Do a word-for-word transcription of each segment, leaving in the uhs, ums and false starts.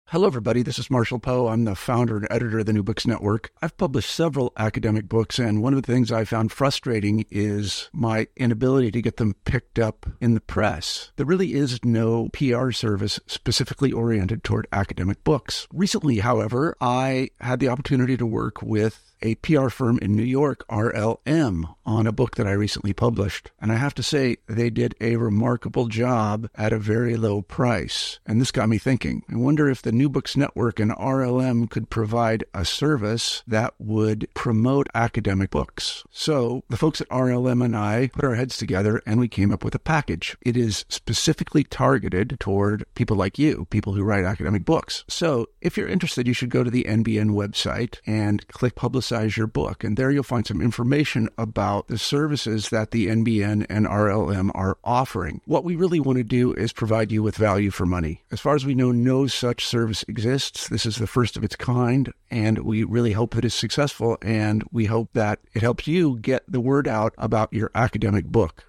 Hello, everybody. This is Marshall Poe. I'm the founder and editor of the New Books Network. I've published several academic books, and one of the things I found frustrating is my inability to get them picked up in the press. There really is no P R service specifically oriented toward academic books. Recently, however, I had the opportunity to work with a P R firm in New York, R L M, on a book that I recently published. And I have to say, they did a remarkable job at a very low price. And this got me thinking. I wonder if the New Books Network and R L M could provide a service that would promote academic books. So the folks at R L M and I put our heads together and we came up with a package. It is specifically targeted toward people like you, people who write academic books. So if you're interested, you should go to the N B N website and click Publicize your book. And there you'll find some information about the services that the N B N and R L M are offering. What we really want to do is provide you with value for money. As far as we know, no such service exists. This is the first of its kind, and we really hope that it's successful, and we hope that it helps you get the word out about your academic book.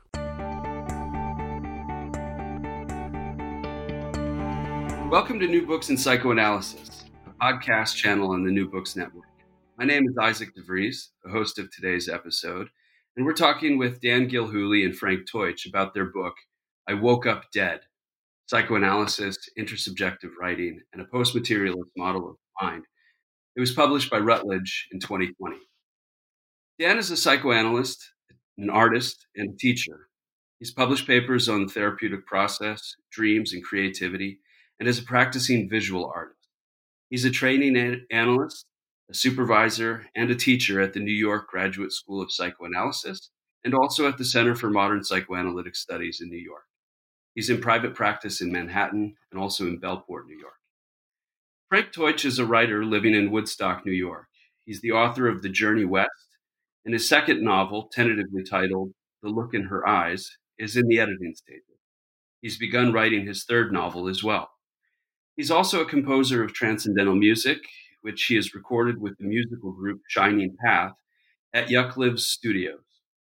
Welcome to New Books in Psychoanalysis, a podcast channel on the New Books Network. My name is Isaac DeVries, the host of today's episode, and we're talking with Dan Gilhooly and Frank Teutsch about their book, I Woke Up Dead, Psychoanalysis, Intersubjective Writing, and a Post-Materialist Model of Mind. It was published by Routledge in twenty twenty. Dan is a psychoanalyst, an artist, and a teacher. He's published papers on the therapeutic process, dreams, and creativity, and is a practicing visual artist. He's a training an- analyst, a supervisor, and a teacher at the New York Graduate School of Psychoanalysis, and also at the Center for Modern Psychoanalytic Studies in New York. He's in private practice in Manhattan and also in Bellport, New York. Frank Teutsch is a writer living in Woodstock, New York. He's the author of The Journey West, and his second novel, tentatively titled The Look in Her Eyes, is in the editing stages. He's begun writing his third novel as well. He's also a composer of transcendental music, which he has recorded with the musical group Shining Path at Yuck Lives Studios.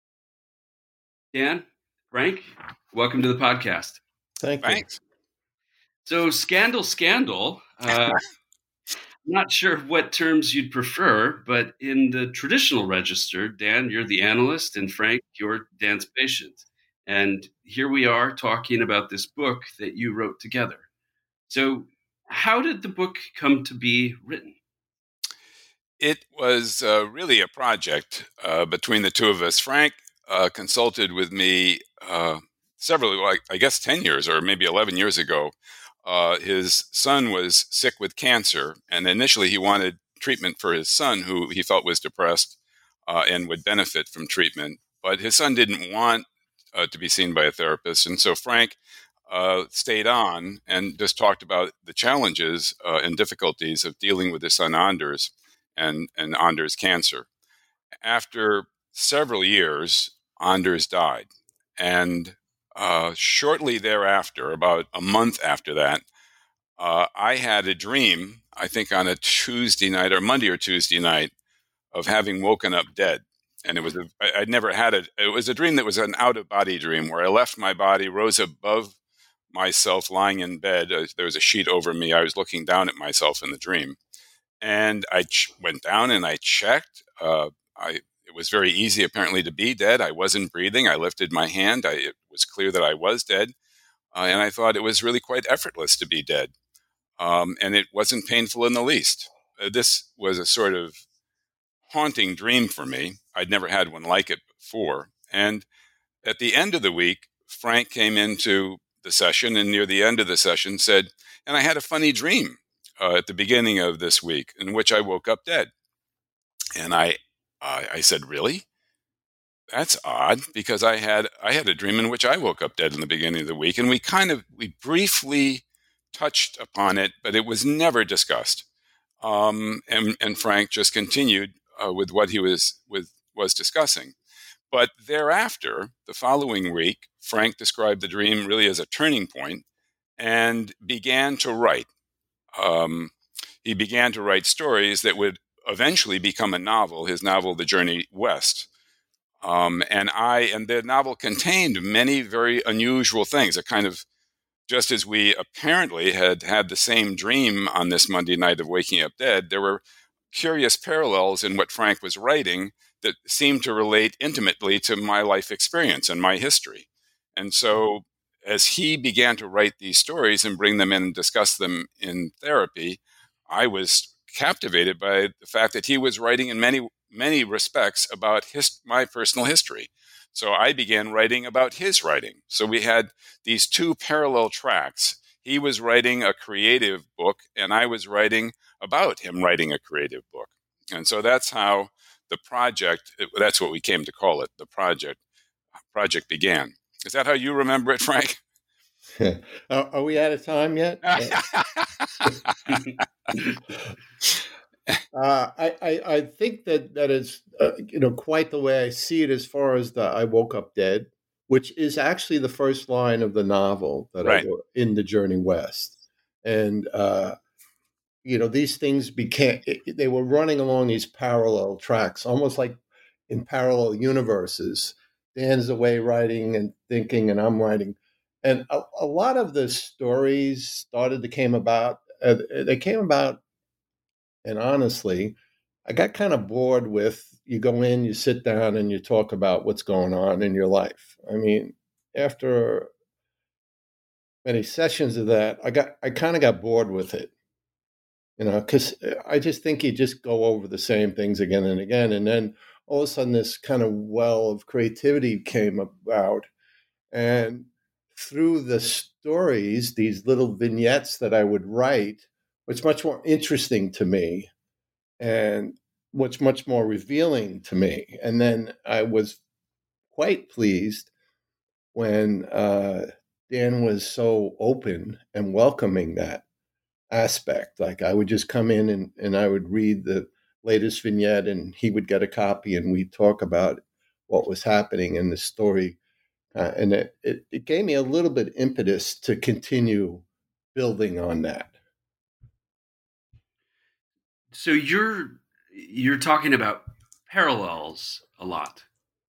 Dan, Frank, welcome to the podcast. Thank you. Thanks. So, scandal, scandal. Uh, I'm not sure what terms you'd prefer, but in the traditional register, Dan, you're the analyst, and Frank, you're Dan's patient. And here we are talking about this book that you wrote together. So, how did the book come to be written? It was uh, really a project uh, between the two of us. Frank uh, consulted with me uh, several, like, I guess ten years or maybe eleven years ago. Uh, his son was sick with cancer, and initially he wanted treatment for his son, who he felt was depressed uh, and would benefit from treatment. But his son didn't want uh, to be seen by a therapist, and so Frank uh, stayed on and just talked about the challenges uh, and difficulties of dealing with his son Anders and, and Anders' cancer. After several years, Anders died. And uh, shortly thereafter, about a month after that, uh, I had a dream, I think on a Tuesday night or Monday or Tuesday night, of having woken up dead. And it was a, I- I'd never had it. It was a dream that was an out-of-body dream where I left my body, rose above myself lying in bed. Uh, there was a sheet over me. I was looking down at myself in the dream. And I ch- went down and I checked. Uh, I, it was very easy, apparently, to be dead. I wasn't breathing. I lifted my hand. I, it was clear that I was dead. Uh, and I thought it was really quite effortless to be dead. Um, and it wasn't painful in the least. Uh, this was a sort of haunting dream for me. I'd never had one like it before. And at the end of the week, Frank came into the session and near the end of the session said, and I had a funny dream uh, at the beginning of this week in which I woke up dead. And I, uh, I said, really? That's odd, because I had I had a dream in which I woke up dead in the beginning of the week. And we kind of, we briefly touched upon it, but it was never discussed. Um, and, and Frank just continued uh, with what he was with was discussing. But thereafter, the following week, Frank described the dream really as a turning point and began to write. Um, he began to write stories that would eventually become a novel, his novel, The Journey West. Um, and I and the novel contained many very unusual things, a kind of just as we apparently had had the same dream on this Monday night of Waking Up Dead, there were curious parallels in what Frank was writing that seemed to relate intimately to my life experience and my history. And so as he began to write these stories and bring them in and discuss them in therapy, I was captivated by the fact that he was writing in many, many respects about his, my personal history. So I began writing about his writing. So we had these two parallel tracks. He was writing a creative book, and I was writing about him writing a creative book. And so that's how the project, that's what we came to call it, the project, project began. Is that how you remember it, Frank? are, are we out of time yet? Uh, I, I, I think that that is uh, you know quite the way I see it as far as the I Woke Up Dead, which is actually the first line of the novel that right. I wrote, In the Journey West. And uh, you know these things became they were running along these parallel tracks, almost like in parallel universes. Dan's away writing and thinking, and I'm writing, and a, a lot of the stories started to came about. Uh, they came about. And honestly, I got kind of bored with you go in, you sit down, and you talk about what's going on in your life. I mean, after many sessions of that, I got I kind of got bored with it, you know, because I just think you just go over the same things again and again, and then all of a sudden this kind of well of creativity came about, and through the stories, these little vignettes that I would write, was much more interesting to me. And what's much more revealing to me. And then I was quite pleased when uh, Dan was so open and welcoming that aspect. Like I would just come in and, and I would read the latest vignette and he would get a copy and we'd talk about what was happening in the story. Uh, and it, it, it gave me a little bit impetus to continue building on that. So you're you're talking about parallels a lot,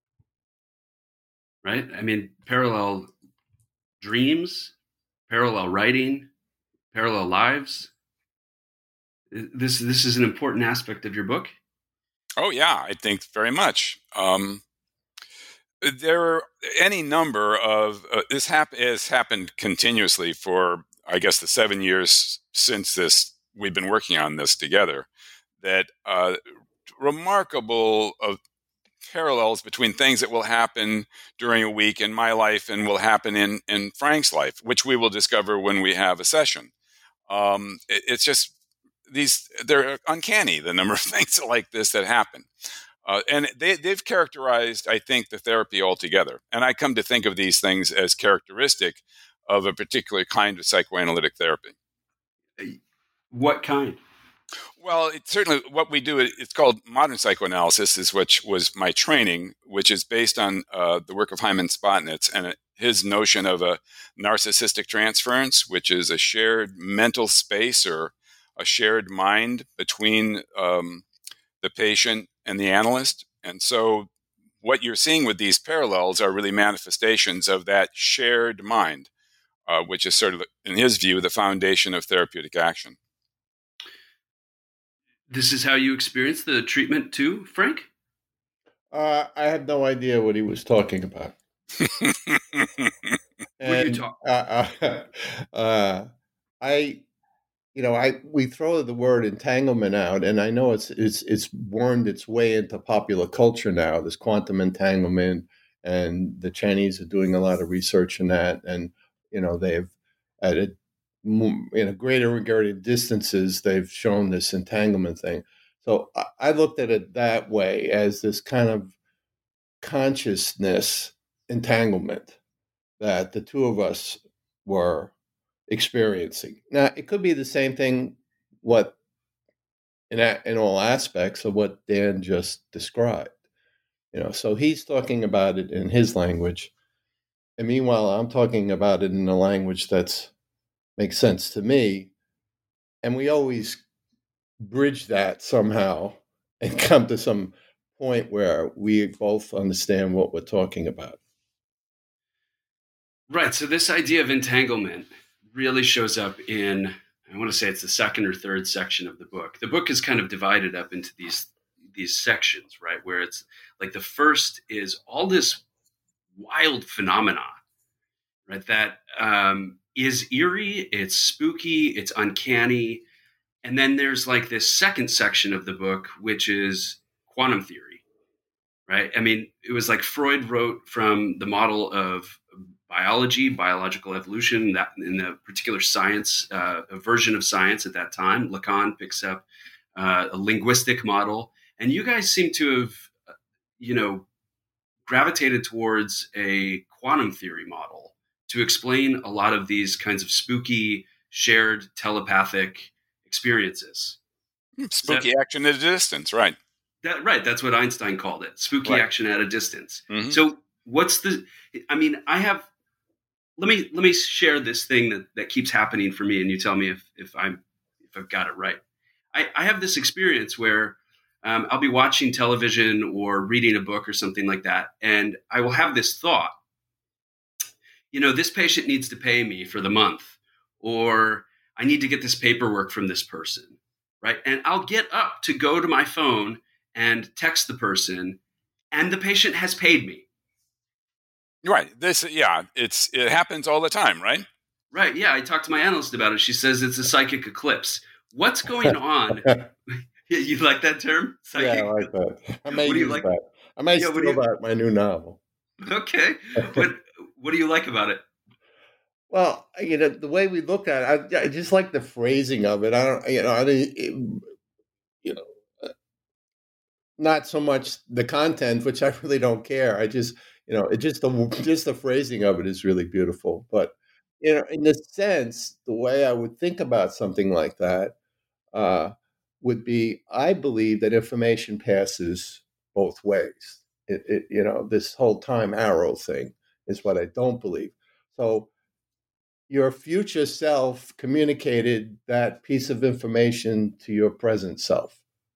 right? I mean, parallel dreams, parallel writing, parallel lives. This this is an important aspect of your book. Oh yeah, I think very much. Um, there are any number of uh, this hap- has happened continuously for I guess the seven years since this we've been working on this together. That uh, remarkable of parallels between things that will happen during a week in my life and will happen in, in Frank's life, which we will discover when we have a session. Um, it, it's just these, they're uncanny, the number of things like this that happen. Uh, and they, they've characterized, I think, the therapy altogether. And I come to think of these things as characteristic of a particular kind of psychoanalytic therapy. What kind? Well, it, certainly what we do, it's called modern psychoanalysis, is which was my training, which is based on uh, the work of Hyman Spotnitz and his notion of a narcissistic transference, which is a shared mental space or a shared mind between um, the patient and the analyst. And so what you're seeing with these parallels are really manifestations of that shared mind, uh, which is sort of, in his view, the foundation of therapeutic action. This is how you experience the treatment too, Frank? Uh, I had no idea what he was talking about. What you talk? Uh, uh, uh, I, you know, I we throw the word entanglement out, and I know it's it's it's wormed its way into popular culture now. This quantum entanglement, and the Chinese are doing a lot of research in that, and you know they've at a in a greater regard of distances, they've shown this entanglement thing. So I, I looked at it that way as this kind of consciousness entanglement that the two of us were experiencing. Now, it could be the same thing, what in, in all aspects of what Dan just described. You know, so he's talking about it in his language, and meanwhile, I'm talking about it in a language that's makes sense to me. And we always bridge that somehow and come to some point where we both understand what we're talking about. Right. So this idea of entanglement, really shows up in, I want to say it's the second or third section of the book. The book is kind of divided up into these these sections, right? Where it's like the first is all this wild phenomena, right? That um, is eerie, it's spooky, it's uncanny. And then there's like this second section of the book, which is quantum theory, right? I mean, it was like Freud wrote from the model of biology, biological evolution, that in the particular science, uh, a version of science at that time. Lacan picks up uh, a linguistic model. And you guys seem to have, you know, gravitated towards a quantum theory model to explain a lot of these kinds of spooky, shared telepathic experiences. Spooky that, action at a distance, right? That, right. That's what Einstein called it. Spooky right. action at a distance. Mm-hmm. So what's the, I mean, I have, let me, let me share this thing that, that keeps happening for me. And you tell me if, if I'm, if I've got it right. I, I have this experience where um, I'll be watching television or reading a book or something like that. And I will have this thought, you know, this patient needs to pay me for the month, or I need to get this paperwork from this person, right? And I'll get up to go to my phone and text the person, and the patient has paid me. Right. This, yeah, it's it happens all the time, right? Right. Yeah. I talked to my analyst about it. She says it's a psychic eclipse. What's going on? You like that term? Psychic? Yeah, I like that. I may what do you use like? that. I may yeah, steal you... that my new novel. Okay. What What do you like about it? Well, you know, the way we look at it, I, I just like the phrasing of it. I don't, you know, I didn't, you know, not so much the content, which I really don't care. I just, you know, it just the just the phrasing of it is really beautiful. But you know, in a sense, the way I would think about something like that uh, would be, I believe that information passes both ways. It, it, you know, this whole time arrow thing is what I don't believe. So your future self communicated that piece of information to your present self.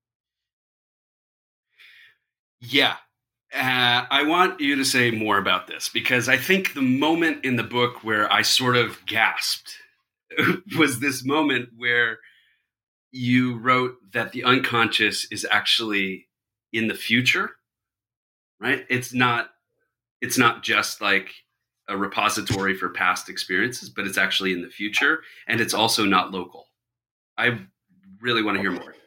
Yeah. Uh, I want you to say more about this, because I think the moment in the book where I sort of gasped was this moment where you wrote that the unconscious is actually in the future, right? It's not, it's not just like a repository for past experiences, but it's actually in the future, and it's also not local. I really want to hear more.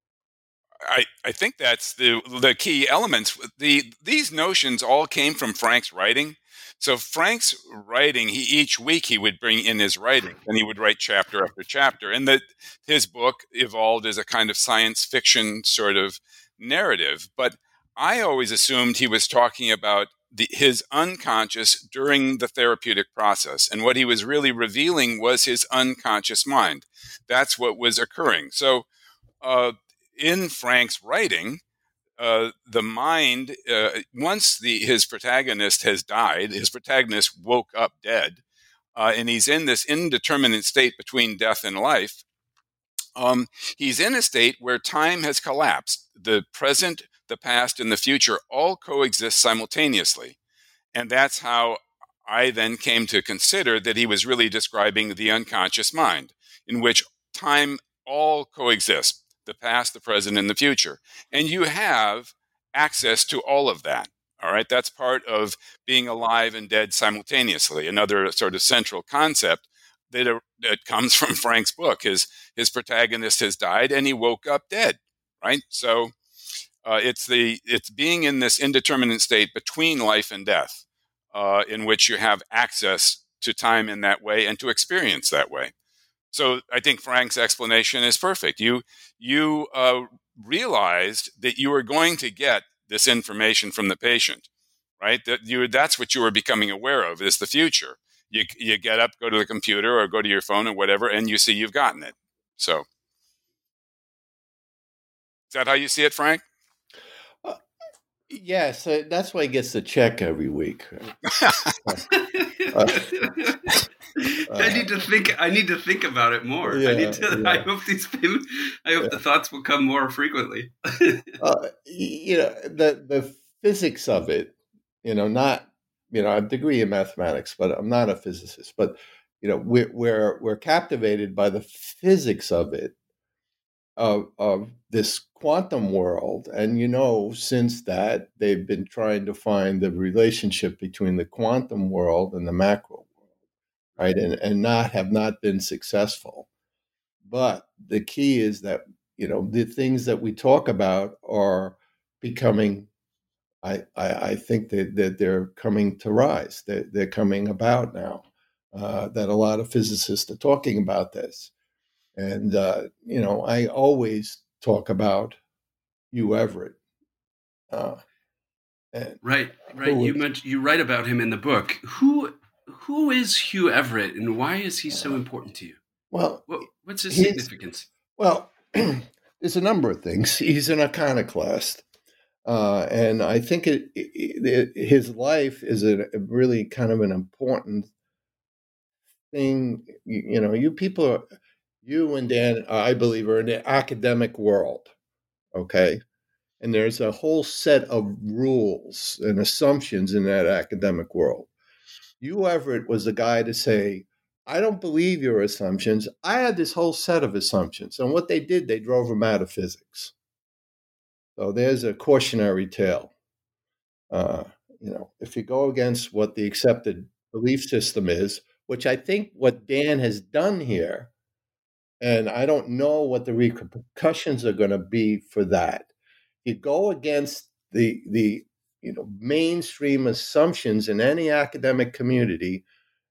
I, I think that's the the key elements. The these notions all came from Frank's writing. So Frank's writing, he each week he would bring in his writing, and he would write chapter after chapter. And that his book evolved as a kind of science fiction sort of narrative. But I always assumed he was talking about the, his unconscious during the therapeutic process. And what he was really revealing was his unconscious mind. That's what was occurring. So uh, in Frank's writing, uh, the mind, uh, once the, his protagonist has died, his protagonist woke up dead, uh, and he's in this indeterminate state between death and life. Um, he's in a state where time has collapsed. The present, the past, and the future all coexist simultaneously. And that's how I then came to consider that he was really describing the unconscious mind, in which time all coexist, the past, the present, and the future. And you have access to all of that. All right, that's part of being alive and dead simultaneously, another sort of central concept that, uh, that comes from Frank's book. His, his protagonist has died and he woke up dead, right? So uh, it's, the, it's being in this indeterminate state between life and death, uh, in which you have access to time in that way and to experience that way. So I think Frank's explanation is perfect. You, you uh, realized that you were going to get this information from the patient, right? That you, that's what you were becoming aware of, is the future. You, you get up, go to the computer or go to your phone or whatever, and you see you've gotten it. So is that how you see it, Frank? Uh, yes, uh, that's why he gets the check every week. uh, I need to think. I need to think about it more. Yeah, I need to. yeah. I hope these. I hope Yeah. the thoughts will come more frequently. uh, you know, the the physics of it. You know, not. You know, I have a degree in mathematics, but I'm not a physicist. But you know, we're we're, we're captivated by the physics of it, of of this quantum world. And you know, since that, they've been trying to find the relationship between the quantum world and the macro world, right? And and not have not been successful. But the key is that, you know, the things that we talk about are becoming, I, I, I think that, that they're coming to rise. They're, they're coming about now, uh, that a lot of physicists are talking about this. And, uh, you know, I always talk about Hugh Everett. Uh, and right, right. You mentioned, you write about him in the book. Who who is Hugh Everett, and why is he so important to you? Well, what, what's his he's- significance? Well, there's a number of things. He's an iconoclast. Uh, and I think it, it, it, his life is a, a really kind of an important thing. You, you know, you people are, you and Dan, I believe, are in the academic world, okay? And there's a whole set of rules and assumptions in that academic world. Hugh Everett was the guy to say, I don't believe your assumptions. I had this whole set of assumptions. And what they did, they drove him out of physics. So there's a cautionary tale. Uh, you know, if you go against what the accepted belief system is, which I think what Dan has done here, and I don't know what the repercussions are going to be for that. You go against the the you know mainstream assumptions in any academic community.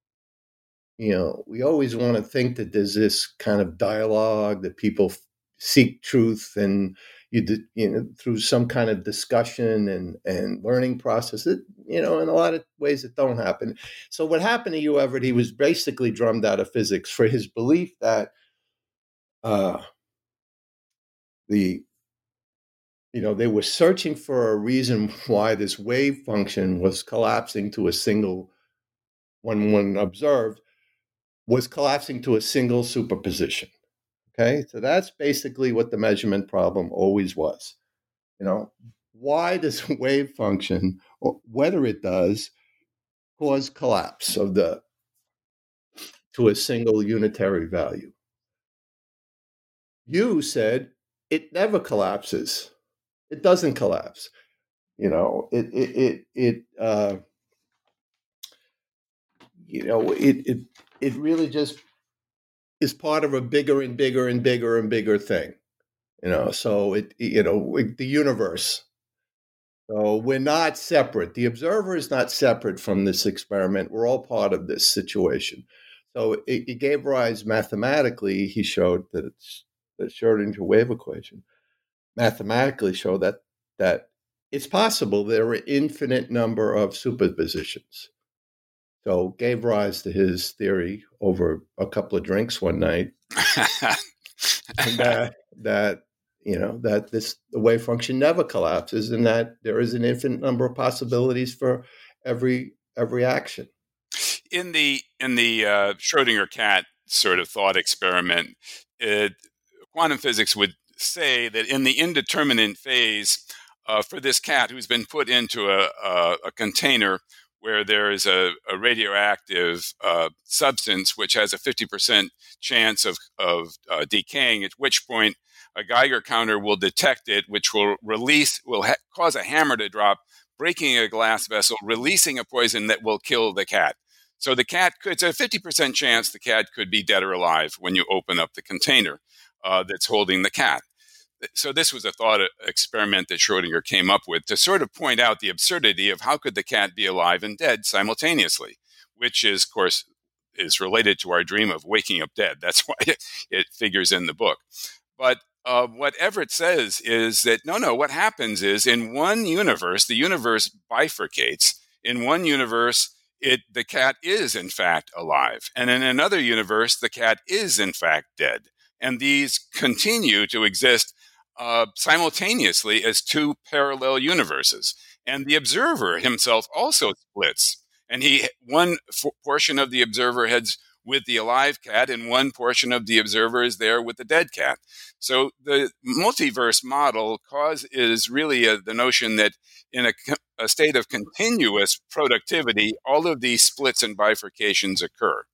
You know, we always want to think that there's this kind of dialogue that people f- seek truth, and you, you know, through some kind of discussion and, and learning process. It, you know, in a lot of ways, it don't happen. So what happened to Hugh Everett? He was basically drummed out of physics for his belief that uh, the you know they were searching for a reason why this wave function was collapsing to a single, when one observed, was collapsing to a single superposition. Okay, so that's basically what the measurement problem always was. You know, why does wave function, or whether it does, cause collapse of the to a single unitary value? You said it never collapses. It doesn't collapse. You know, it it it, it uh, you know it it it really just is part of a bigger and bigger and bigger and bigger thing. You know, so it you know the universe. So we're not separate. The observer is not separate from this experiment. We're all part of this situation. So it, it gave rise mathematically. He showed that it's the Schrodinger wave equation mathematically showed that that it's possible there are an infinite number of superpositions. So gave rise to his theory over a couple of drinks one night. and that that you know that this the wave function never collapses, and that there is an infinite number of possibilities for every every action. In the in the uh, Schrodinger cat sort of thought experiment, it, quantum physics would say that in the indeterminate phase, uh, for this cat who's been put into a, a, a container where there is a, a radioactive uh, substance which has a fifty percent chance of, of uh, decaying, at which point a Geiger counter will detect it, which will release, will ha- cause a hammer to drop, breaking a glass vessel, releasing a poison that will kill the cat. So the cat could, it's a fifty percent chance the cat could be dead or alive when you open up the container uh, that's holding the cat. So this was a thought experiment that Schrodinger came up with to sort of point out the absurdity of how could the cat be alive and dead simultaneously, which is, of course, is related to our dream of waking up dead. That's why it, it figures in the book. But uh, what Everett says is that, no, no, what happens is in one universe, the universe bifurcates. In one universe, it the cat is, in fact, alive. And in another universe, the cat is, in fact, dead. And these continue to exist Uh, simultaneously as two parallel universes. And the observer himself also splits. And he one f- portion of the observer heads with the alive cat, and one portion of the observer is there with the dead cat. So the multiverse model cause is really a, the notion that in a, a state of continuous productivity, all of these splits and bifurcations occur.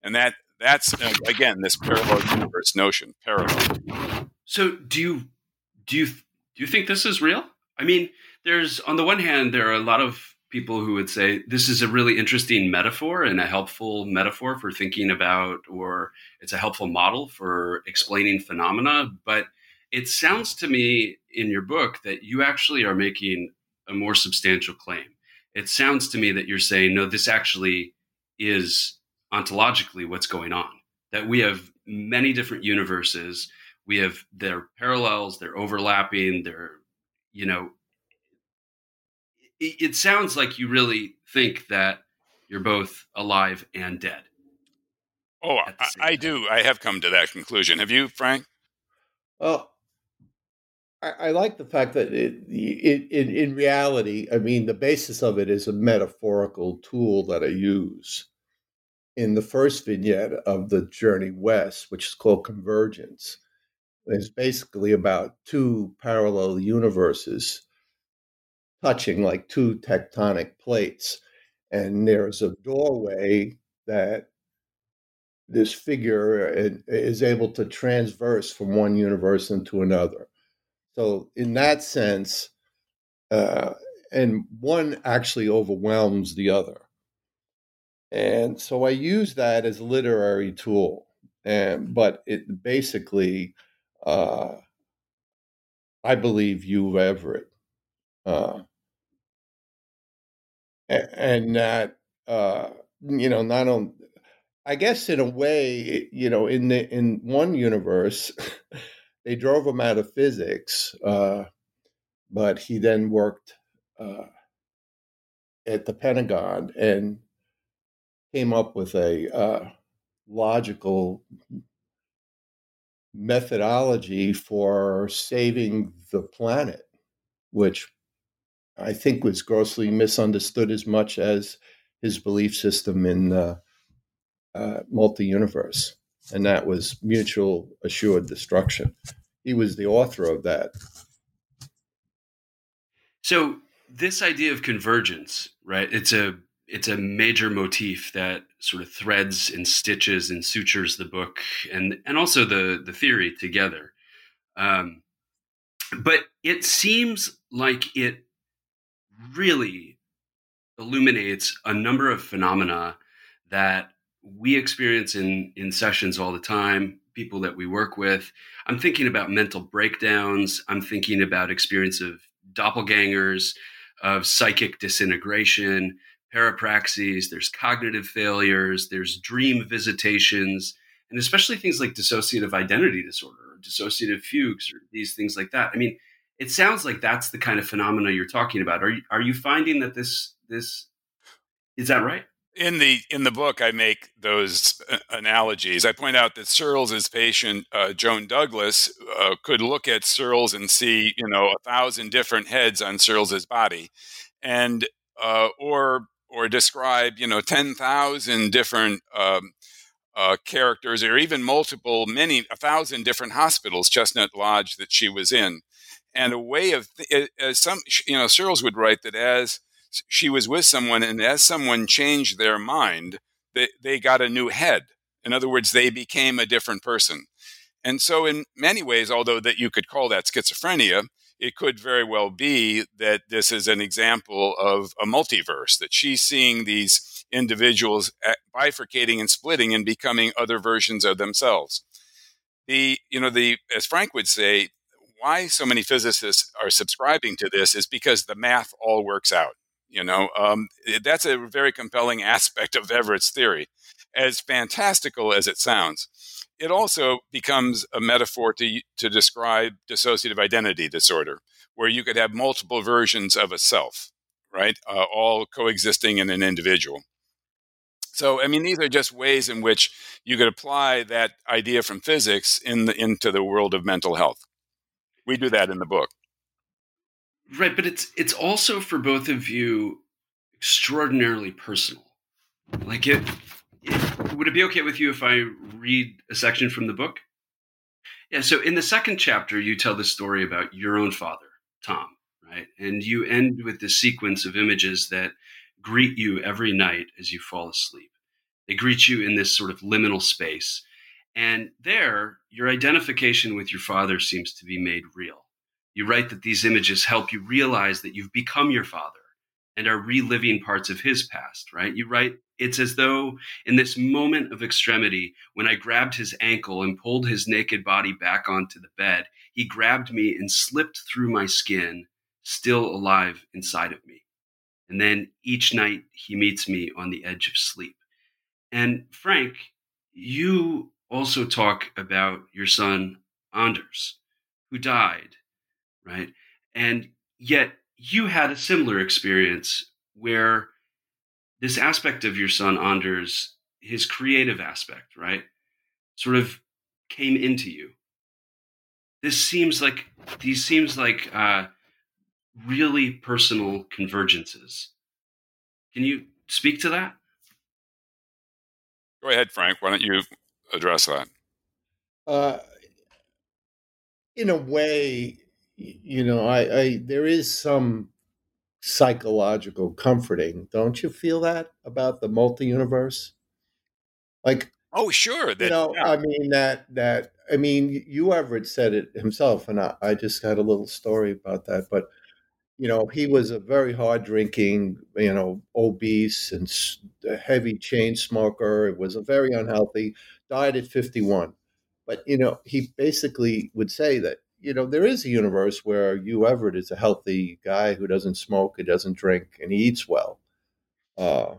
And that that's, uh, again, this parallel universe notion, parallel. So do you do you do you think this is real? I mean, there's on the one hand, there are a lot of people who would say this is a really interesting metaphor and a helpful metaphor for thinking about, or it's a helpful model for explaining phenomena. But it sounds to me in your book that you actually are making a more substantial claim. It sounds to me that you're saying, no, this actually is ontologically what's going on, that we have many different universes. We have their parallels, they're overlapping, they're, you know, it, it sounds like you really think that you're both alive and dead. Oh, I, I do. I have come to that conclusion. Have you, Frank? Well, I, I like the fact that it, it, it, in reality, I mean, the basis of it is a metaphorical tool that I use in the first vignette of the Journey West, which is called Convergence. It's basically about two parallel universes touching like two tectonic plates. And there's a doorway that this figure is able to transverse from one universe into another. So in that sense, uh, and one actually overwhelms the other. And so I use that as a literary tool. And but it basically, uh, I believe Hugh Everett. Uh, and that, uh, you know, not only, I guess in a way, you know, in the in one universe, they drove him out of physics, uh, but he then worked uh, at the Pentagon and came up with a uh, logical methodology for saving the planet, which I think was grossly misunderstood as much as his belief system in uh, uh, multi-universe. And that was mutual assured destruction. He was the author of that. So this idea of convergence, right? It's a it's a major motif that sort of threads and stitches and sutures the book and and also the the theory together. Um, but it seems like it really illuminates a number of phenomena that we experience in in sessions all the time, people that we work with. I'm thinking about mental breakdowns. I'm thinking about experience of doppelgangers, of psychic disintegration, parapraxies, there's cognitive failures, there's dream visitations, and especially things like dissociative identity disorder or dissociative fugues or these things like that. I mean, it sounds like that's the kind of phenomena you're talking about. Are you, are you finding that this this is that right? In the in the book, I make those analogies. I point out that Searles's patient, uh, Joan Douglas, uh, could look at Searles and see, you know, a thousand different heads on Searles's body, and uh, or or describe, you know, ten thousand different um, uh, characters, or even multiple, many, a thousand different hospitals, Chestnut Lodge, that she was in, and a way of th- as some, you know, Searles would write that as she was with someone, and as someone changed their mind, they, they got a new head. In other words, they became a different person. And so in many ways, although that you could call that schizophrenia, it could very well be that this is an example of a multiverse, that she's seeing these individuals bifurcating and splitting and becoming other versions of themselves. The, you know, the, as Frank would say, why so many physicists are subscribing to this is because the math all works out. You know, um, that's a very compelling aspect of Everett's theory. As fantastical as it sounds, it also becomes a metaphor to to describe dissociative identity disorder, where you could have multiple versions of a self, right, uh, all coexisting in an individual. So, I mean, these are just ways in which you could apply that idea from physics in the, into the world of mental health. We do that in the book. Right, but it's it's also for both of you extraordinarily personal. Like it, it, would it be okay with you if I read a section from the book? Yeah, so in the second chapter, you tell the story about your own father, Tom, right? And you end with this sequence of images that greet you every night as you fall asleep. They greet you in this sort of liminal space. And there, your identification with your father seems to be made real. You write that these images help you realize that you've become your father and are reliving parts of his past, right? You write, it's as though in this moment of extremity, when I grabbed his ankle and pulled his naked body back onto the bed, he grabbed me and slipped through my skin, still alive inside of me. And then each night he meets me on the edge of sleep. And Frank, you also talk about your son, Anders, who died, right? And yet you had a similar experience where this aspect of your son, Anders, his creative aspect, right, sort of came into you. This seems like, these seems like uh, really personal convergences. Can you speak to that? Go ahead, Frank. Why don't you address that? Uh, in a way, you know, I, I there is some psychological comforting. Don't you feel that about the multi-universe? Like, Oh, sure. you That know, yeah. I mean that that I mean, you Everett said it himself, and I, I just got a little story about that. But you know, he was a very hard drinking, you know, obese and a heavy chain smoker. It was a very unhealthy. Died at fifty-one. But you know, he basically would say that you know there is a universe where you Everett is a healthy guy who doesn't smoke, who doesn't drink, and he eats well. Uh,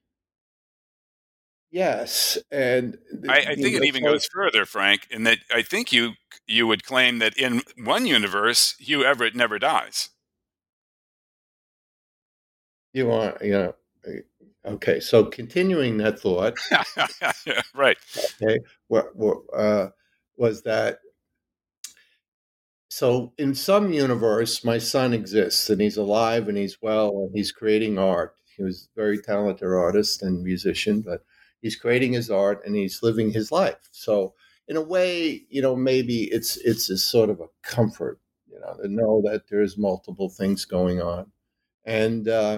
yes, and I, I you think it know, even so goes further, Frank, in that I think you you would claim that in one universe, Hugh Everett never dies. you want, you know, okay. So continuing that thought, Right. okay, what, what uh, was that? So in some universe, my son exists and he's alive and he's well and he's creating art. He was a very talented artist and musician, but he's creating his art and he's living his life. So in a way, you know, maybe it's it's a sort of a comfort, you know, to know that there's multiple things going on. And uh,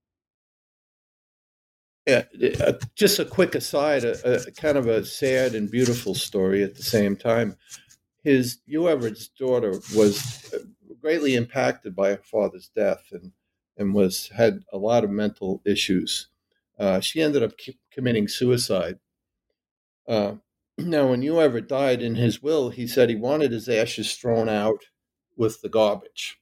yeah, uh, just a quick aside, a, a kind of a sad and beautiful story at the same time. His Hugh Everett's daughter was greatly impacted by her father's death and and was had a lot of mental issues. Uh, she ended up c- committing suicide. Uh, Now, when Hugh Everett died, in his will, he said he wanted his ashes thrown out with the garbage.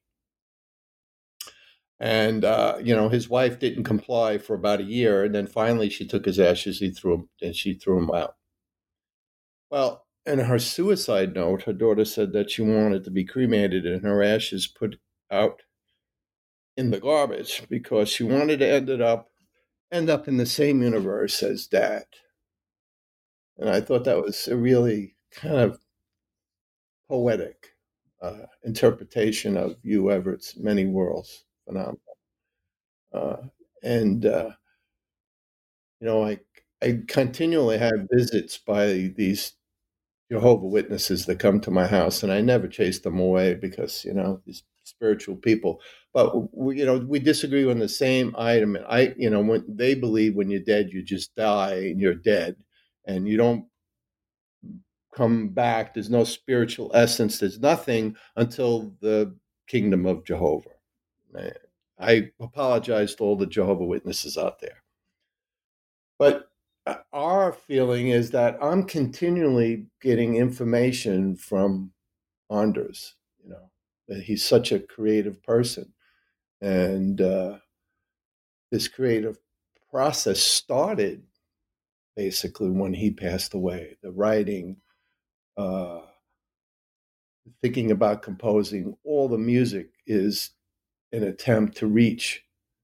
And uh, you know, his wife didn't comply for about a year, and then finally she took his ashes. He threw them, and she threw them out. Well, in her suicide note, her daughter said that she wanted to be cremated and her ashes put out in the garbage because she wanted to end it up end up in the same universe as Dad. And I thought that was a really kind of poetic uh, interpretation of Hugh Everett's many worlds phenomenon. Uh, and uh, you know, I I continually have visits by these Jehovah Witnesses that come to my house, and I never chase them away because you know these spiritual people. But we, you know, we disagree on the same item. And I, you know, when they believe when you're dead, you just die and you're dead, and you don't come back. There's no spiritual essence. There's nothing until the kingdom of Jehovah. I apologize to all the Jehovah Witnesses out there, but our feeling is that I'm continually getting information from Anders, you know, that he's such a creative person. And uh, this creative process started basically when he passed away. The writing, uh, thinking about composing, all the music is an attempt to reach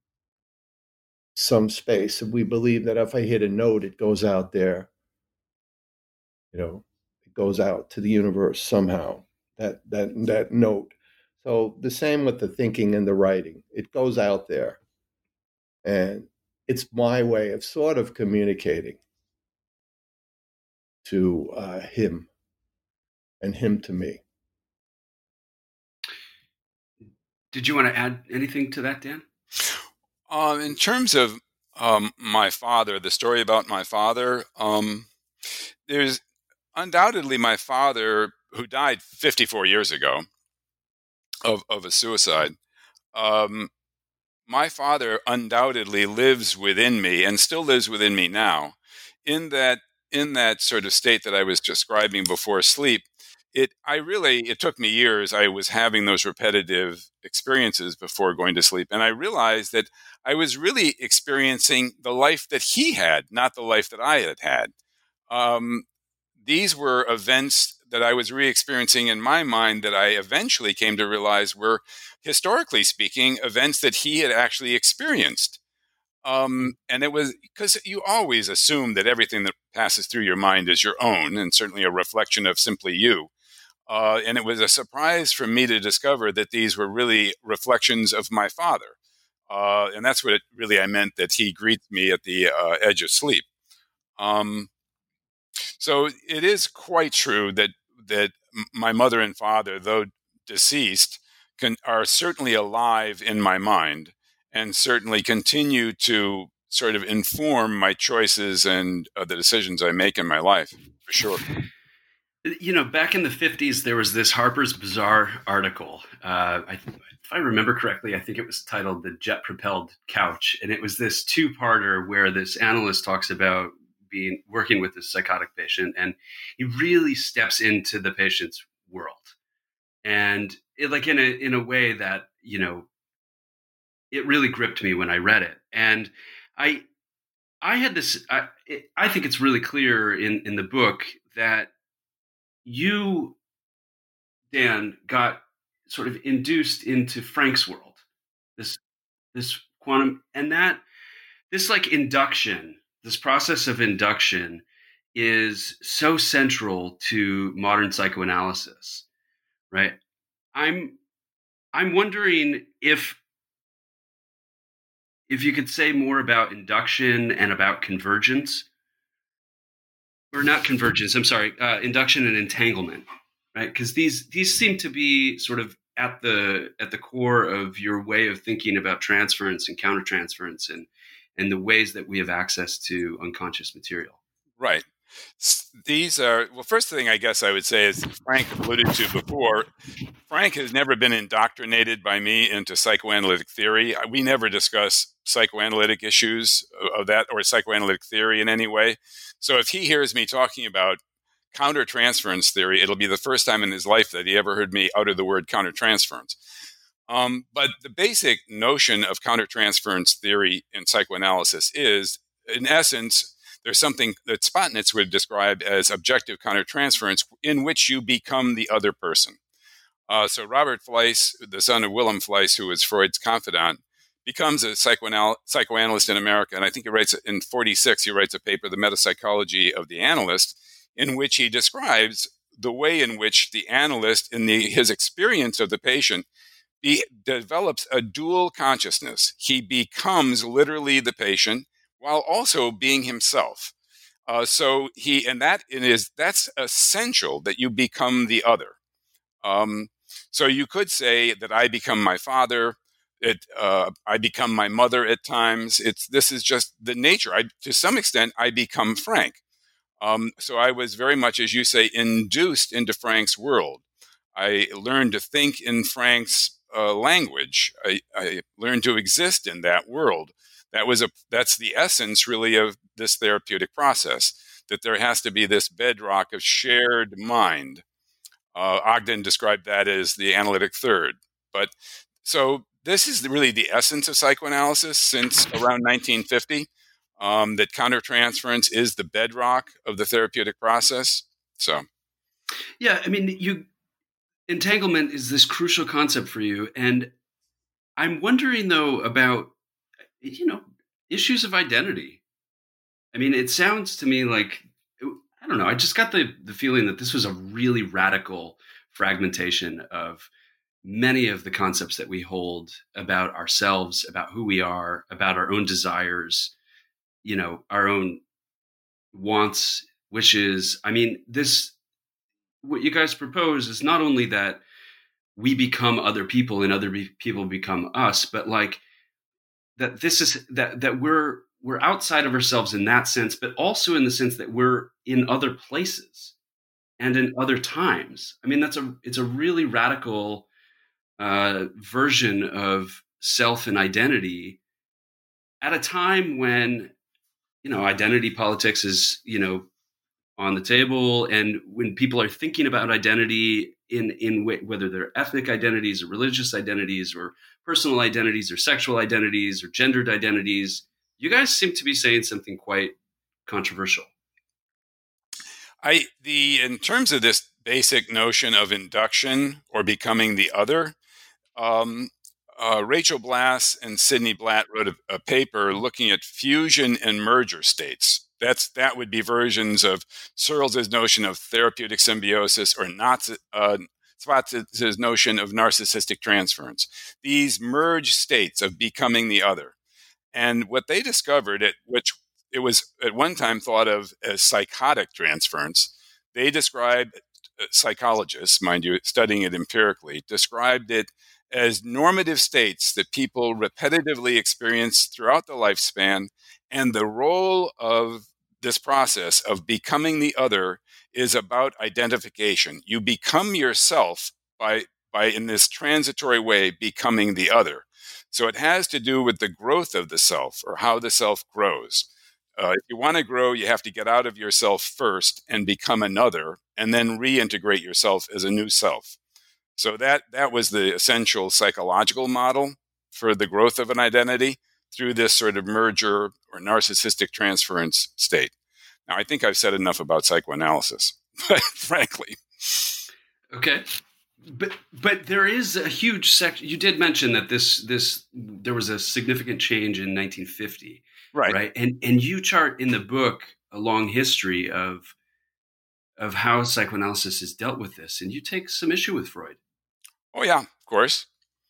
some space. And we believe that if I hit a note, it goes out there, you know, it goes out to the universe somehow, that, that, that note. So the same with the thinking and the writing, it goes out there. And it's my way of sort of communicating to uh, him and him to me. Did you want to add anything to that, Dan? Um, in terms of Um, my father, the story about my father, um, there's undoubtedly my father, who died fifty-four years ago of, of a suicide. Um, my father undoubtedly lives within me and still lives within me now, in that in that sort of state that I was describing before sleep. It I really it took me years. I was having those repetitive experiences before going to sleep, and I realized that I was really experiencing the life that he had, not the life that I had had. Um, these were events that I was re-experiencing in my mind that I eventually came to realize were, historically speaking, events that he had actually experienced. Um, and it was because you always assume that everything that passes through your mind is your own, and certainly a reflection of simply you. Uh, and it was a surprise for me to discover that these were really reflections of my father. Uh, and that's what it really I meant, that he greets me at the uh, edge of sleep. Um, so it is quite true that that my mother and father, though deceased, can, are certainly alive in my mind, and certainly continue to sort of inform my choices and uh, the decisions I make in my life, for sure. You know, back in the fifties, there was this Harper's Bazaar article. Uh, I, if I remember correctly, I think it was titled "The Jet-Propelled Couch," and it was this two-parter where this analyst talks about being working with this psychotic patient, and he really steps into the patient's world, and it, like in a in a way that, you know, it really gripped me when I read it. And I I had this. I, it, I think it's really clear in in the book that you, Dan, got sort of induced into Frank's world, this this quantum, and that this like induction, this process of induction is so central to modern psychoanalysis, right? I'm I'm wondering if if you could say more about induction and about convergence, or not convergence. I'm sorry, uh, induction and entanglement, right? Because these these seem to be sort of at the at the core of your way of thinking about transference and countertransference, and and the ways that we have access to unconscious material. Right. These are, well, first thing I guess I would say is, Frank alluded to before, Frank has never been indoctrinated by me into psychoanalytic theory. We never discuss psychoanalytic issues of that, or psychoanalytic theory in any way. So if he hears me talking about countertransference theory, it'll be the first time in his life that he ever heard me utter the word countertransference. Um, but the basic notion of countertransference theory in psychoanalysis is, in essence, there's something that Spotnitz would describe as objective countertransference, in which you become the other person. Uh, so Robert Fleiss, the son of Wilhelm Fleiss, who was Freud's confidant, becomes a psychoanal- psychoanalyst in America. And I think he writes, in forty-six, he writes a paper, The Metapsychology of the Analyst, in which he describes the way in which the analyst, in the, his experience of the patient, he develops a dual consciousness. He becomes literally the patient while also being himself. Uh, so he, and that is, that's essential, that you become the other. Um, so you could say that I become my father. It, uh, I become my mother at times. It's, this is just the nature. I, to some extent, I become Frank. Um, so I was very much, as you say, induced into Frank's world. I learned to think in Frank's uh, language. I, I learned to exist in that world. That was a, that's the essence, really, of this therapeutic process, that there has to be this bedrock of shared mind. Uh, Ogden described that as the analytic third. But so this is really the essence of psychoanalysis since around nineteen fifty, um, that countertransference is the bedrock of the therapeutic process. So, yeah, I mean, you entanglement is this crucial concept for you, and I'm wondering though about, you know, issues of identity. I mean, it sounds to me like, I don't know, I just got the, the feeling that this was a really radical fragmentation of many of the concepts that we hold about ourselves, about who we are, about our own desires, you know, our own wants, wishes. I mean, this, what you guys propose is not only that we become other people and other be- people become us, but like that this is that that we're we're outside of ourselves in that sense, but also in the sense that we're in other places and in other times. I mean, that's a it's a really radical uh, version of self and identity at a time when, you know, identity politics is, you know, on the table, and when people are thinking about identity in in w- whether they're ethnic identities or religious identities or personal identities or sexual identities or gendered identities, you guys seem to be saying something quite controversial. I the in terms of this basic notion of induction or becoming the other, um, uh, Rachel Blass and Sidney Blatt wrote a, a paper looking at fusion and merger states. That's that would be versions of Searles's notion of therapeutic symbiosis, or not uh, Spatz's notion of narcissistic transference. These merge states of becoming the other, and what they discovered, at which it was at one time thought of as psychotic transference, they described, uh, psychologists, mind you, studying it empirically, described it as normative states that people repetitively experience throughout the lifespan, and the role of this process of becoming the other is about identification. You become yourself by, by in this transitory way, becoming the other. So it has to do with the growth of the self, or how the self grows. Uh, if you want to grow, you have to get out of yourself first and become another, and then reintegrate yourself as a new self. So that that was the essential psychological model for the growth of an identity through this sort of merger or narcissistic transference state. Now, I think I've said enough about psychoanalysis, frankly. Okay. But but there is a huge section. You did mention that this this there was a significant change in nineteen fifty, right? Right, and and you chart in the book a long history of of how psychoanalysis has dealt with this, and you take some issue with Freud. Oh yeah, of course.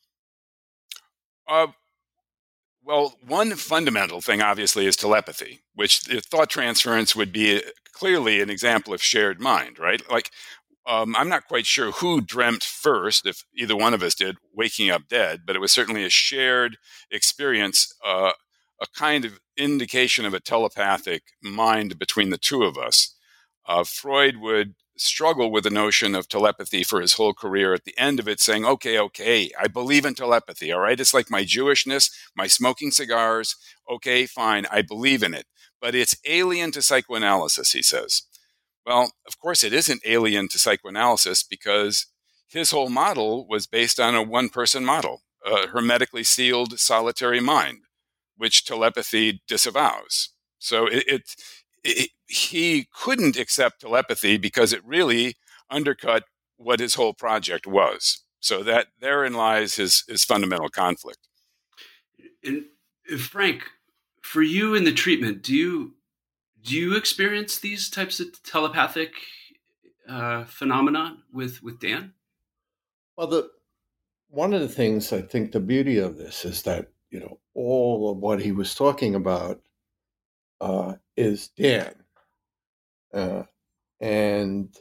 Uh, well, one fundamental thing, obviously, is telepathy, which thought transference would be clearly an example of shared mind, right? Like, um, I'm not quite sure who dreamt first, if either one of us did, waking up dead, but it was certainly a shared experience, uh, a kind of indication of a telepathic mind between the two of us. Uh, Freud would struggle with the notion of telepathy for his whole career, at the end of it saying, okay, okay, I believe in telepathy, all right? It's like my Jewishness, my smoking cigars. Okay, fine, I believe in it. But it's alien to psychoanalysis, he says. Well, of course, it isn't alien to psychoanalysis, because his whole model was based on a one-person model, a hermetically sealed solitary mind, which telepathy disavows. So it, it, it he couldn't accept telepathy because it really undercut what his whole project was. So that therein lies his, his fundamental conflict. And Frank, for you in the treatment, do you do you experience these types of telepathic uh, phenomena with with Dan? Well, the one of the things I think the beauty of this is that, you know, all of what he was talking about uh, is Dan. Uh, and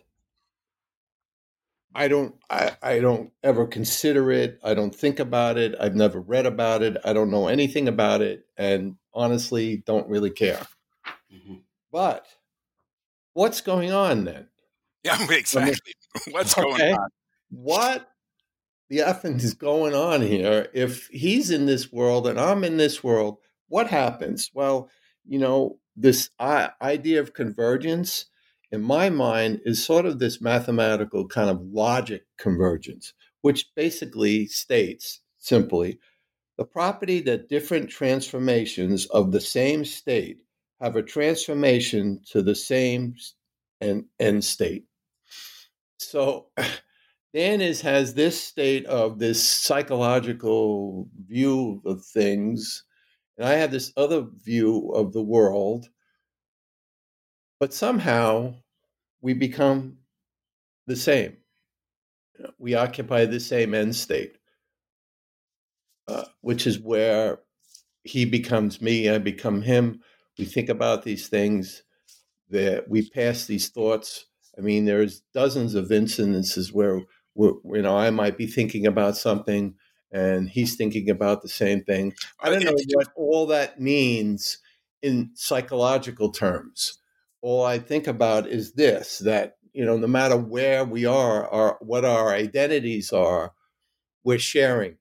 I don't I, I don't ever consider it. I don't think about it. I've never read about it. I don't know anything about it, and honestly don't really care. Mm-hmm. But what's going on then? Yeah, exactly. What's okay. going on? What the effing is going on here? If he's in this world and I'm in this world, what happens? Well, you know, this uh, idea of convergence, in my mind, is sort of this mathematical kind of logic convergence, which basically states simply the property that different transformations of the same state have a transformation to the same end, end state. So Dan is, has this state of this psychological view of things, and I have this other view of the world, but somehow we become the same. We occupy the same end state, uh, which is where he becomes me, I become him. We think about these things, that we pass these thoughts. I mean, there's dozens of incidences where, where, you know, I might be thinking about something and he's thinking about the same thing. I don't know what all that means in psychological terms. All I think about is this, that, you know, no matter where we are or what our identities are, we're sharing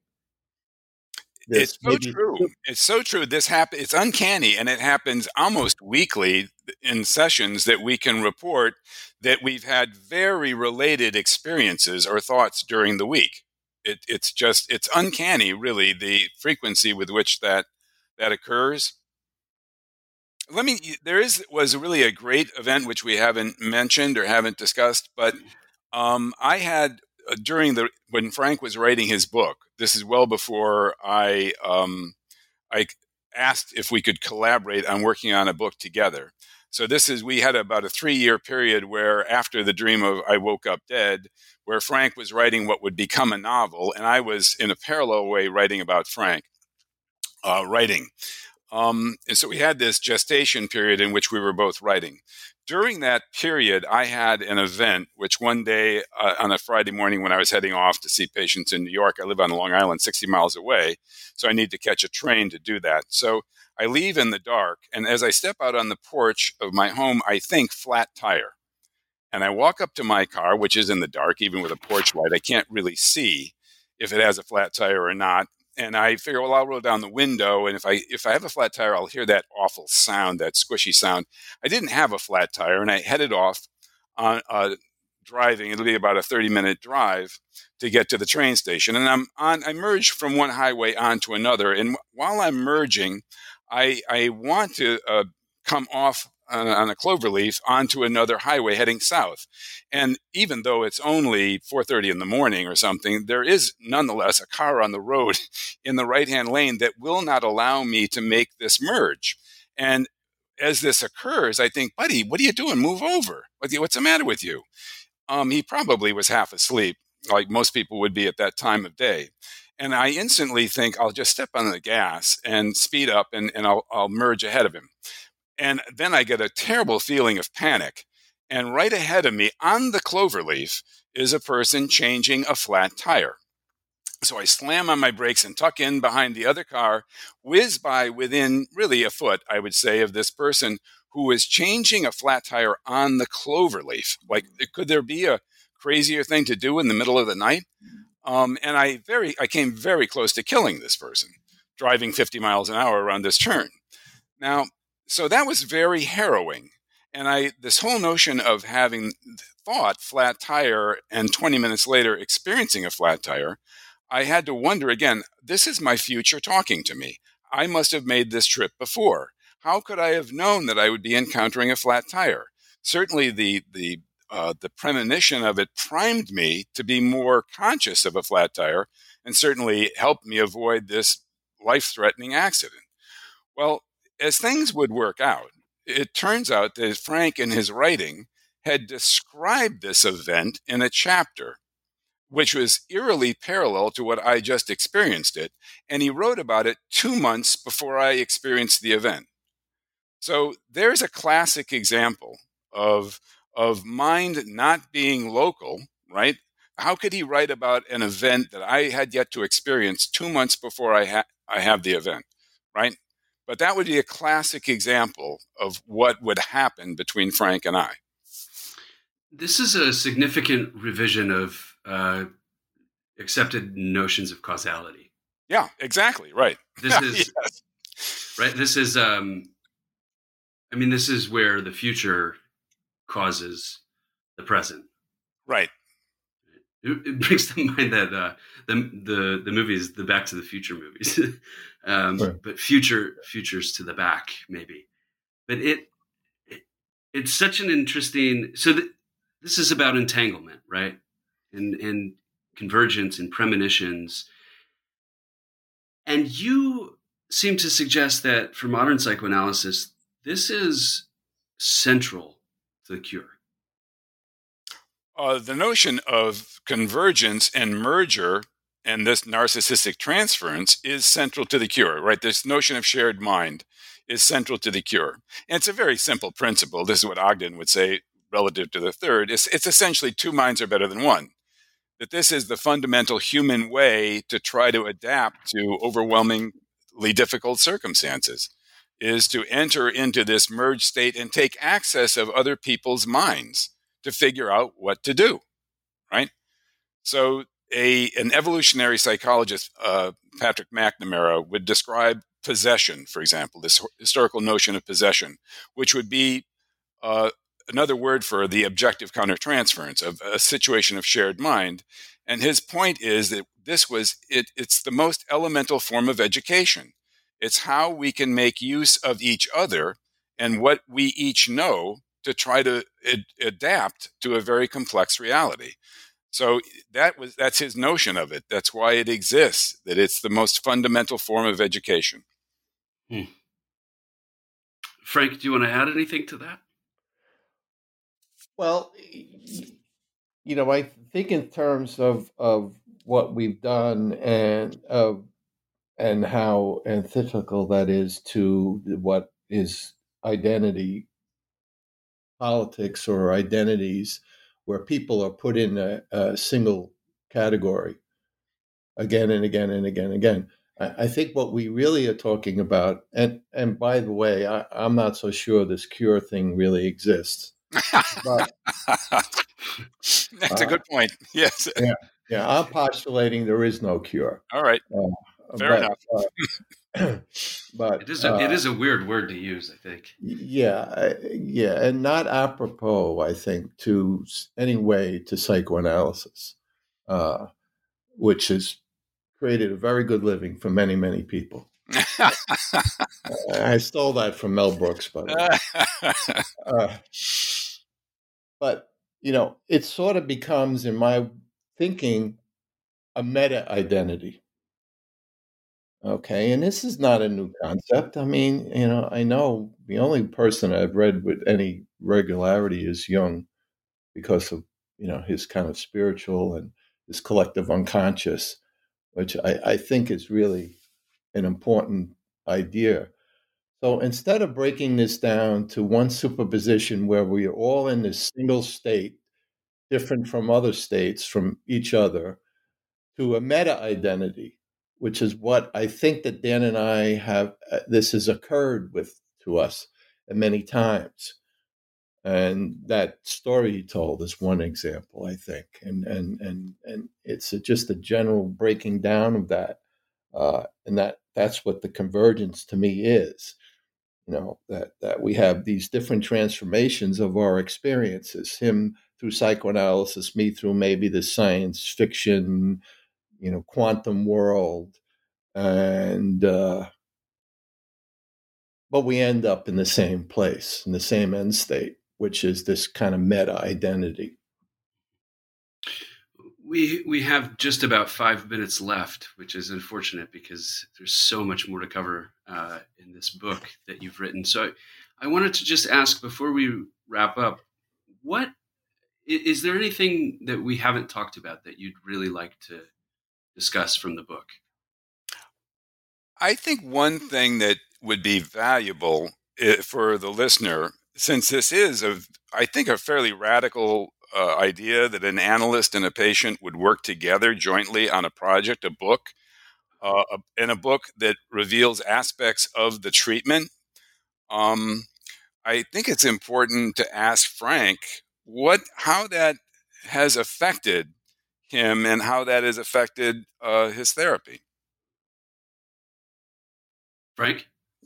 this. It's so Maybe true. It's so true. This happen. It's uncanny, and it happens almost weekly in sessions that we can report that we've had very related experiences or thoughts during the week. It, it's just it's uncanny, really, the frequency with which that that occurs. Let me. There is was really a great event which we haven't mentioned or haven't discussed, but um, I had uh, during the when Frank was writing his book. This is well before I um, I asked if we could collaborate on working on a book together. So this is we had about a three year period where after the dream of I Woke Up Dead, where Frank was writing what would become a novel, and I was in a parallel way writing about Frank uh, writing. Um, and so we had this gestation period in which we were both writing. During that period, I had an event, which one day uh, on a Friday morning when I was heading off to see patients in New York, I live on Long Island, sixty miles away, so I need to catch a train to do that. So I leave in the dark, and as I step out on the porch of my home, I think flat tire. And I walk up to my car, which is in the dark, even with a porch light. I can't really see if it has a flat tire or not. And I figure, well, I'll roll down the window, and if I if I have a flat tire, I'll hear that awful sound, that squishy sound. I didn't have a flat tire, and I headed off on uh, driving. It'll be about a thirty-minute drive to get to the train station. And I'm on. I merged from one highway onto another, and while I'm merging, I I want to uh, come off on a, on a cloverleaf onto another highway heading south. And even though it's only four thirty in the morning or something, there is nonetheless a car on the road in the right-hand lane that will not allow me to make this merge. And as this occurs, I think, buddy, what are you doing? Move over. What's the matter with you? Um, he probably was half asleep, like most people would be at that time of day. And I instantly think I'll just step on the gas and speed up, and, and I'll, I'll merge ahead of him. And then I get a terrible feeling of panic. And right ahead of me on the cloverleaf is a person changing a flat tire. So I slam on my brakes and tuck in behind the other car, whiz by within really a foot, I would say, of this person who is changing a flat tire on the cloverleaf. Like, could there be a crazier thing to do in the middle of the night? Um, and I very, I came very close to killing this person, driving fifty miles an hour around this turn. Now, so that was very harrowing. And I, this whole notion of having thought flat tire and twenty minutes later experiencing a flat tire, I had to wonder again, this is my future talking to me. I must have made this trip before. How could I have known that I would be encountering a flat tire? Certainly the, the, uh, the premonition of it primed me to be more conscious of a flat tire and certainly helped me avoid this life-threatening accident. Well, as things would work out, it turns out that Frank, in his writing, had described this event in a chapter, which was eerily parallel to what I just experienced it, and he wrote about it two months before I experienced the event. So there's a classic example of, of mind not being local, right? How could he write about an event that I had yet to experience two months before I, ha- I have the event, right? But that would be a classic example of what would happen between Frank and I. This is a significant revision of uh, accepted notions of causality. Yeah, exactly. Right. This is yes. right. This is, um, I mean, this is where the future causes the present. Right. It, it brings to mind that uh, the the the movies, the Back to the Future movies, um, right. but future futures to the back, maybe. But it, it it's such an interesting. So th- this is about entanglement, right? And and convergence and premonitions. And you seem to suggest that for modern psychoanalysis, this is central to the cure. Uh, the notion of convergence and merger and this narcissistic transference is central to the cure, right? This notion of shared mind is central to the cure. And it's a very simple principle. This is what Ogden would say relative to the third. It's, it's essentially two minds are better than one. That this is the fundamental human way to try to adapt to overwhelmingly difficult circumstances. is to enter into this merged state and take access of other people's minds to figure out what to do, right? So a an evolutionary psychologist, uh, Patrick McNamara, would describe possession, for example, this historical notion of possession, which would be uh, another word for the objective countertransference of a situation of shared mind. And his point is that this was it, it's the most elemental form of education. It's how we can make use of each other and what we each know to try to ad- adapt to a very complex reality. So that was that's his notion of it. That's why it exists, that it's the most fundamental form of education. Hmm. Frank, do you want to add anything to that? Well, you know, I think in terms of, of what we've done and uh, and how antithetical that is to what is identity politics or identities, where people are put in a, a single category again and again and again and again. I, I think what we really are talking about, and and by the way, I, I'm not so sure this cure thing really exists. But, That's uh, a good point. Yes. Yeah, yeah. I'm postulating there is no cure. All right. Uh, Fair but, enough. Uh, but it is a, uh, it is a weird word to use, I think. Yeah, yeah, and not apropos, I think, to any way to psychoanalysis, uh, which has created a very good living for many, many people. I stole that from Mel Brooks, by the way. Uh, but, you know, it sort of becomes, in my thinking, a meta-identity. Okay, and this is not a new concept. I mean, you know, I know the only person I've read with any regularity is Jung because of, you know, his kind of spiritual and his collective unconscious, which I, I think is really an important idea. So instead of breaking this down to one superposition where we are all in this single state, different from other states, from each other, to a meta identity, which is what I think that Dan and I have, uh, this has occurred with to us many times. And that story he told is one example, I think. And and and and it's a, just a general breaking down of that. Uh, and that that's what the convergence to me is. You know, that, that we have these different transformations of our experiences, him through psychoanalysis, me through maybe the science fiction, you know, quantum world. And, uh, but we end up in the same place, in the same end state, which is this kind of meta identity. We we have just about five minutes left, which is unfortunate because there's so much more to cover uh, in this book that you've written. So I, I wanted to just ask before we wrap up, what is there anything that we haven't talked about that you'd really like to discuss from the book? I think one thing that would be valuable for the listener, since this is, a, I think, a fairly radical uh, idea that an analyst and a patient would work together jointly on a project, a book, uh, and a book that reveals aspects of the treatment. Um, I think it's important to ask Frank what, how that has affected him and how that has affected uh, his therapy. Frank?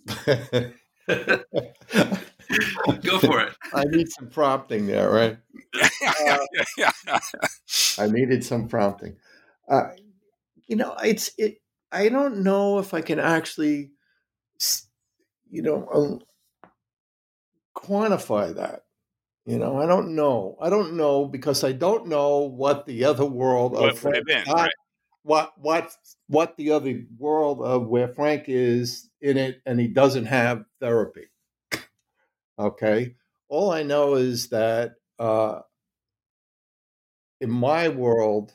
Go for it. I need some prompting there, right? Uh, I needed some prompting. Uh, you know, it's it. I don't know if I can actually, you know, um, quantify that. You know, I don't know. I don't know because I don't know what the other world what of Frank, been, not, right? what what what the other world of where Frank is in it, and he doesn't have therapy. Okay, all I know is that uh, in my world,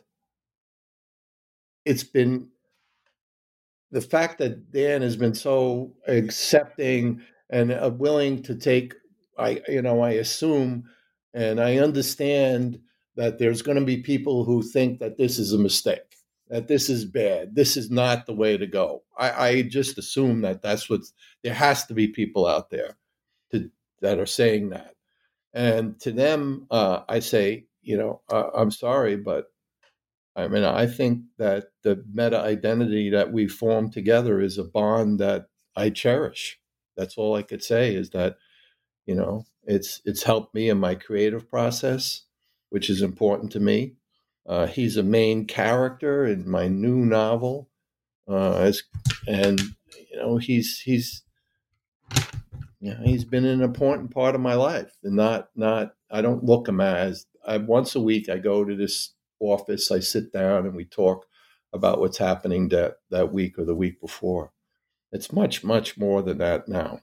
it's been the fact that Dan has been so accepting and uh, willing to take. I you know I assume and I understand that there's going to be people who think that this is a mistake. that this is bad. This is not the way to go. I, I just assume that that's what's, there has to be people out there to, that are saying that. And to them, uh, I say, you know, uh, I'm sorry, but I mean, I think that the meta identity that we form together is a bond that I cherish. That's all I could say is that, you know, it's it's helped me in my creative process, which is important to me. Uh, he's a main character in my new novel, uh, as, and you know, he's he's you know, he's been an important part of my life, and not not I don't look him as I, once a week I go to this office, I sit down and we talk about what's happening that that week or the week before. It's much much more than that now.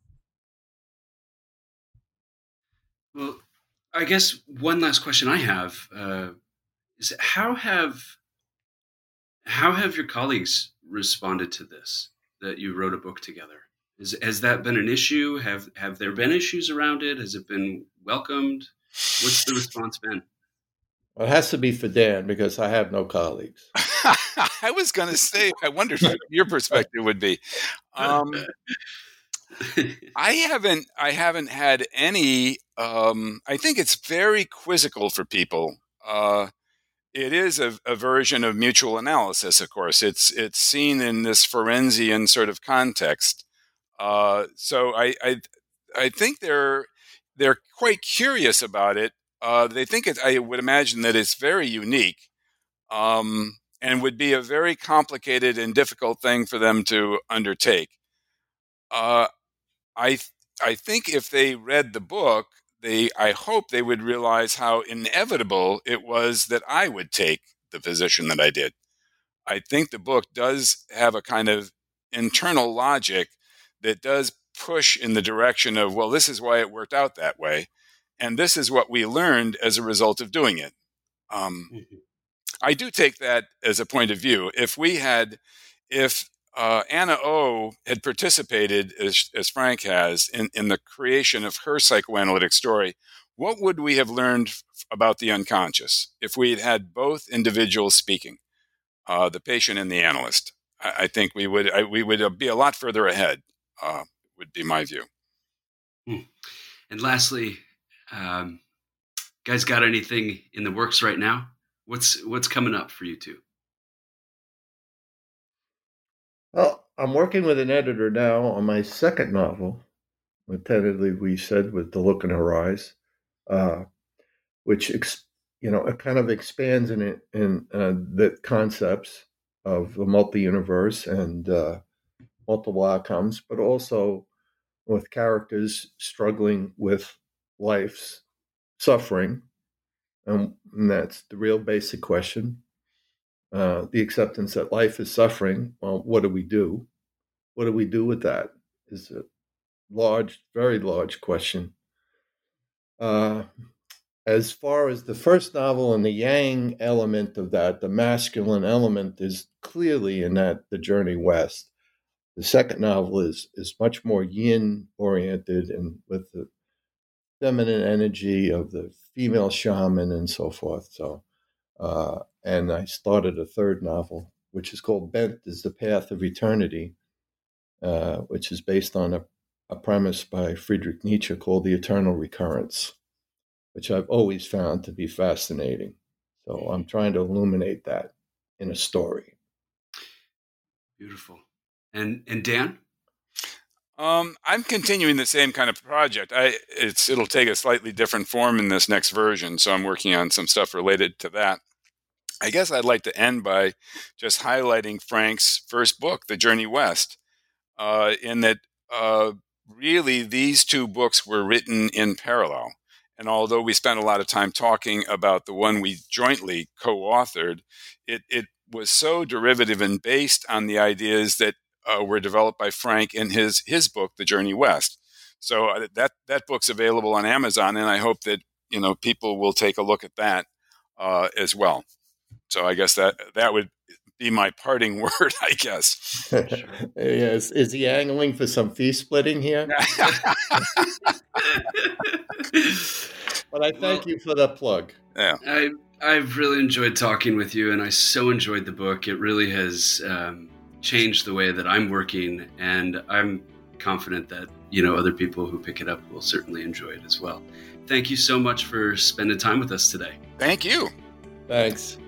Well, I guess one last question I have uh, is how have how have your colleagues responded to this, that you wrote a book together? Is, has that been an issue? Have have there been issues around it? Has it been welcomed? What's the response been? Well, it has to be for Dan because I have no colleagues. I was going to say, I wondered what your perspective would be. Um, I haven't, I haven't had any. Um, I think it's very quizzical for people. Uh, it is a, a version of mutual analysis, of course. It's it's seen in this Ferencian sort of context. Uh, so I, I I think they're they're quite curious about it. Uh, they think it. I would imagine that it's very unique, um, and would be a very complicated and difficult thing for them to undertake. Uh, I I think if they read the book, they I hope they would realize how inevitable it was that I would take the position that I did. I think the book does have a kind of internal logic that does push in the direction of, well, this is why it worked out that way, and this is what we learned as a result of doing it. Um, mm-hmm. I do take that as a point of view. If we had, if uh, Anna O had participated, as, as Frank has, in, in the creation of her psychoanalytic story, what would we have learned about the unconscious if we had had both individuals speaking, uh, the patient and the analyst? I, I think we would I, we would be a lot further ahead. Uh, would be my view. Hmm. And lastly, um, guys, got anything in the works right now? What's what's coming up for you two? Well, I'm working with an editor now on my second novel, tentatively we said, with The Look in Her Eyes, uh, which ex- you know it kind of expands in it in uh, the concepts of the multi-universe and uh, multiple outcomes, but also with characters struggling with life's suffering. Um, and that's the real basic question. Uh, the acceptance that life is suffering. Well, what do we do? What do we do with that? Is a large, very large question. Uh, as far as the first novel and the yang element of that, the masculine element is clearly in that The Journey West. The second novel is is much more yin oriented and with the feminine energy of the female shaman and so forth. So, uh, and I started a third novel, which is called Bent is the Path of Eternity, uh, which is based on a, a premise by Friedrich Nietzsche called The Eternal Recurrence, which I've always found to be fascinating. So I'm trying to illuminate that in a story. Beautiful. And and Dan? Um, I'm continuing the same kind of project. I it's it'll take a slightly different form in this next version, so I'm working on some stuff related to that. I guess I'd like to end by just highlighting Frank's first book, The Journey West, uh, in that uh, really these two books were written in parallel. And although we spent a lot of time talking about the one we jointly co-authored, it, it was so derivative and based on the ideas that uh, were developed by Frank in his his book, The Journey West. So uh, that that book's available on Amazon, and I hope that you know people will take a look at that uh, as well. So I guess that that would be my parting word, I guess. Sure. Yes. Is he angling for some fee splitting here? But I thank well, you for the plug. Yeah. I I've really enjoyed talking with you, and I so enjoyed the book. It really has um, changed the way that I'm working, and I'm confident that, you know, other people who pick it up will certainly enjoy it as well. Thank you so much for spending time with us today. Thank you. Thanks.